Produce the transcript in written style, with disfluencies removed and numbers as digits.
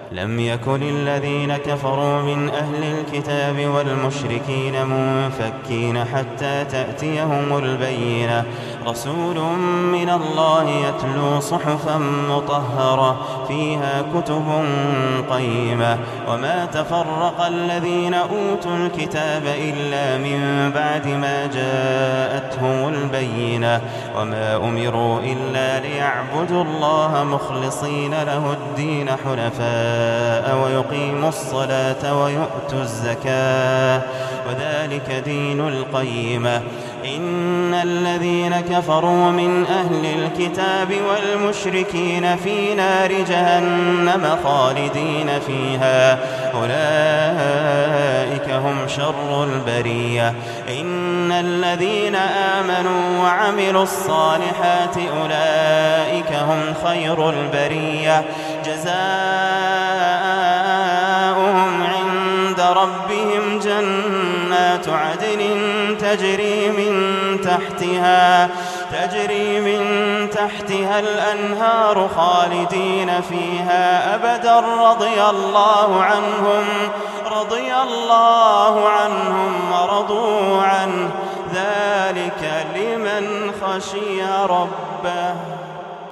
لم يكن الذين كفروا من أهل الكتاب والمشركين منفكين حتى تأتيهم البينة رسول من الله يتلو صحفا مطهرة فيها كتب قيمة وما تفرق الذين أوتوا الكتاب إلا من بعد ما جاءتهم البينة وما أمروا إلا ليعبدوا الله مخلصين له الدين حنفاء ويقيموا الصلاة ويؤتوا الزكاة وذلك دين القيمة إن الذين كفروا من أهل الكتاب والمشركين في نار جهنم خالدين فيها أولئك هم شر البرية إن الذين آمنوا وعملوا الصالحات أولئك هم خير البرية جزاؤهم عند ربهم جنات عدن تجري من تحتها الأنهار خالدين فيها أبدا رضي الله عنهم ورضوا عنه ذلك لمن خشي ربه.